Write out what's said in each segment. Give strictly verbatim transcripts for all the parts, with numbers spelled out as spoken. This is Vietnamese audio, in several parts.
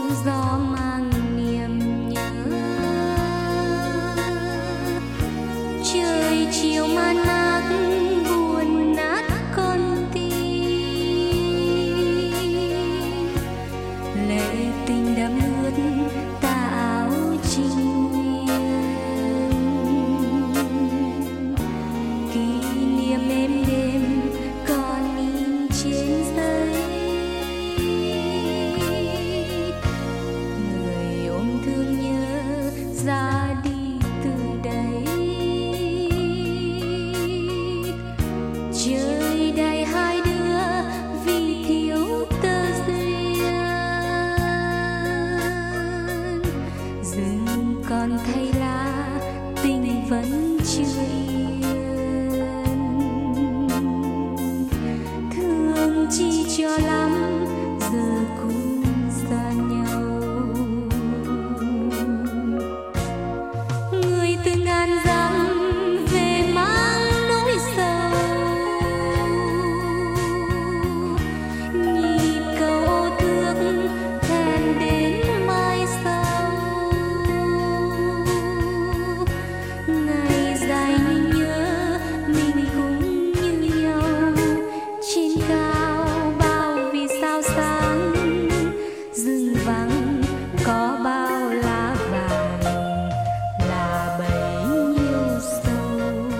gió mang niềm nhớ. Trời chiều man mác buồn nát con tim, lệ tình đẫm ướt tà áo trinh nguyên. Kỷ niệm êm đêm còn in trên giấy, người ôm thương nhớ ra đi từ đây. Trời đầy hai đứa vì thiếu tơ duyên, rừng còn thay lá tình vẫn chưa yên. Thương chi cho lắm giờ cũng xa nhau. Người từ ngàn dặm về mang nỗi sầu, nhịp cầu thương hẹn đến mai sau. Ngày dài như nhớ mình cũng như nhau, trên cao bao vì sao sáng, rừng vắng có bao lá vàng là bấy nhiêu sâu.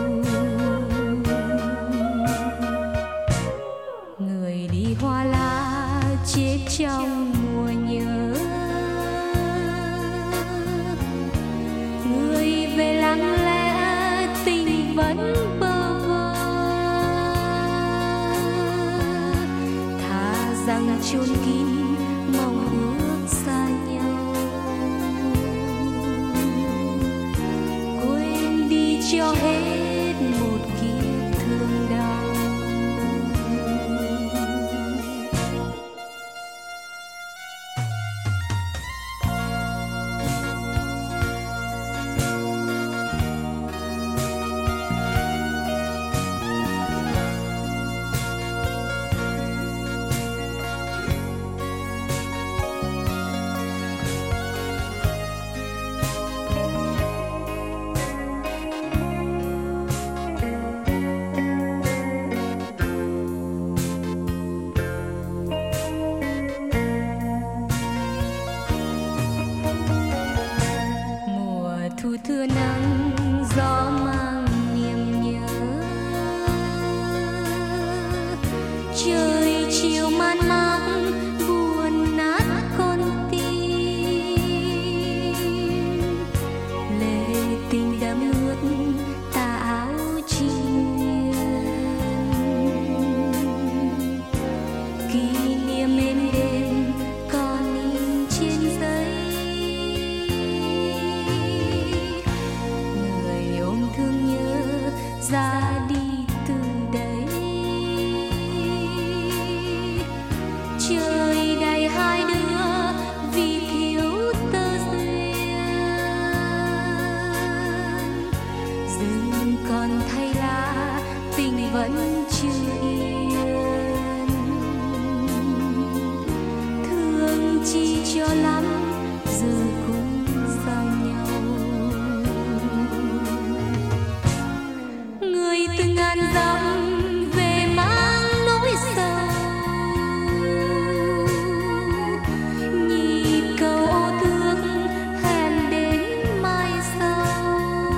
Người đi hoa lá chết trong mùa nhớ, người về lặng lẽ tình vẫn bơ vơ. Thà rằng chôn kín mong ước xa nhau, quên đi cho hết một kiếp thương đau. Mùa thu thưa nắng gió mang niềm nhớ, trời chiều man mác buồn nát con tim, lệ tình đẫm ướt tà áo trinh nguyên. Kỷ niệm êm đêm còn in trên giấy, người ôm thương nhớ ra đi từ đây. Trời đầy hai đứa vì thiếu tơ duyên, rừng còn thay lá tình vẫn chưa yên. Thương chi cho lắm giờ cũng xa nhau. Người từ ngàn dặm về mang nỗi sầu, nhịp cầu thương hẹn đến mai sau.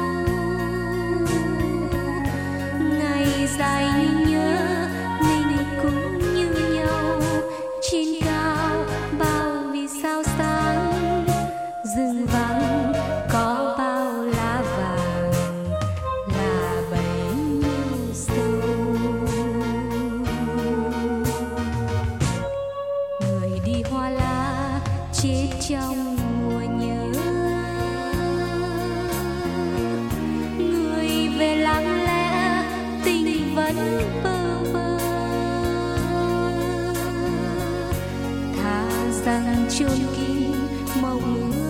Ngày dài như nhớ mình cũng như nhau, trên cao bao vì sao sáng, rừng vắng có bao lá vàng là bấy nhiêu sâu. Người đi hoa lá chết trong mùa nhớ, người về lặng lẽ tình vẫn bơ vơ. Thà rằng chôn kín mong ước